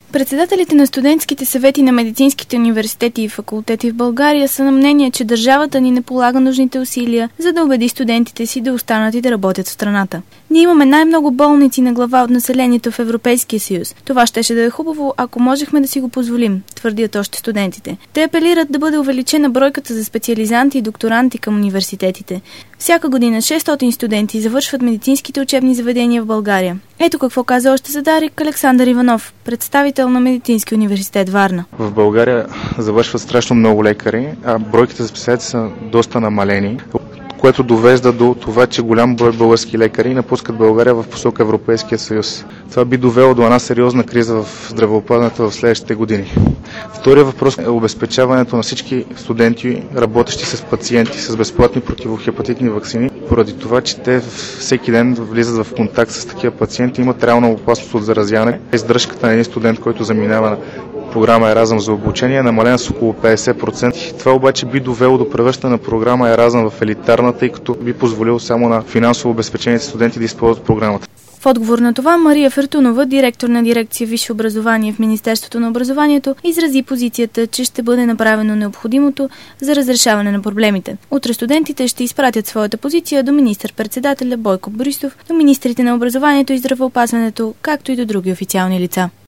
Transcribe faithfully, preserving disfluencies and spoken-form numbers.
Председателите на студентските съвети на медицинските университети и факултети в България са на мнение, че държавата ни не полага нужните усилия, за да убеди студентите си да останат и да работят в страната. Ние имаме най-много болници на глава от населението в Европейския съюз. Това щеше да е хубаво, ако можехме да си го позволим, твърдят още студентите. Те апелират да бъде увеличена бройката за специализанти и докторанти към университетите. Всяка година шестстотин студенти завършват медицинските учебни заведения в България. Ето какво каза още за Дарик Александър Иванов, представител на Медицински университет Варна. В България завършват страшно много лекари, а бройките за специалисти са доста намалени, което довежда до това, че голям брой български лекари напускат България в посока Европейския съюз. Това би довело до една сериозна криза в здравеопазването в следващите години. Втория въпрос е обезпечаването на всички студенти, работещи с пациенти с безплатни противохепатитни ваксини, поради това, че те всеки ден влизат в контакт с такива пациенти, имат реална опасност от заразяване. Издръжката на един студент, който заминава на програма Еразъм за обучение е намалена с около петдесет процента. Това обаче би довело до превръщане на програма Еразъм в елитарна, тъй като би позволило само на финансово обезпечените студенти да използват програмата. В отговор на това Мария Фертунова, директор на дирекция Висше образование в Министерството на образованието, изрази позицията, че ще бъде направено необходимото за разрешаване на проблемите. Утре студентите ще изпратят своята позиция до министър-председателя Бойко Борисов, до министрите на образованието и здравеопазването, както и до други официални лица.